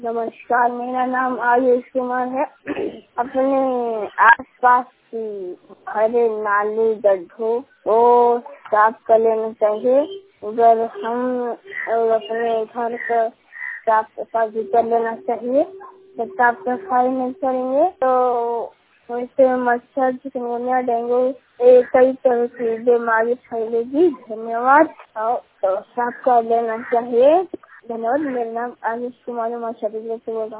नमस्कार, मेरा नाम आयुष कुमार है। अपने आसपास की हरे नाली गड्ढों को साफ कर लेना चाहिए। अगर हम अपने घर का साफ सफाई कर लेना चाहिए, तो साफ सफाई नहीं करेंगे तो उससे मच्छर, चिकनगुनिया, डेंगू कई तरह की बीमारी फैलेगी। धन्यवाद। तो साफ कर लेना चाहिए। धन्यवाद। मेरा नाम आयुष कुमार है। मैं छत्तीसगढ़ से बोल रहा हूँ।